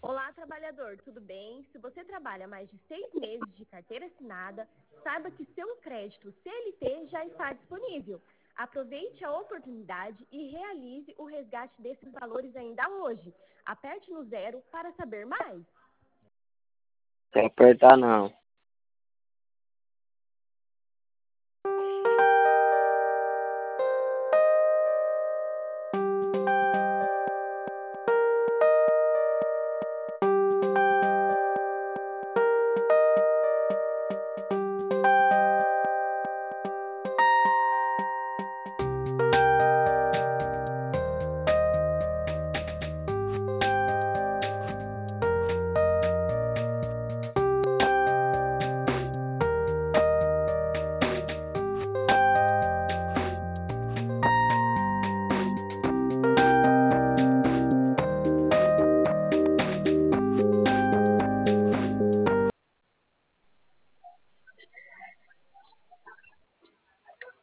Olá, trabalhador, tudo bem? Se você trabalha mais de 6 meses de carteira assinada, saiba que seu crédito CLT já está disponível. Aproveite a oportunidade e realize o resgate desses valores ainda hoje. Aperte no zero para saber mais. Quer apertar não.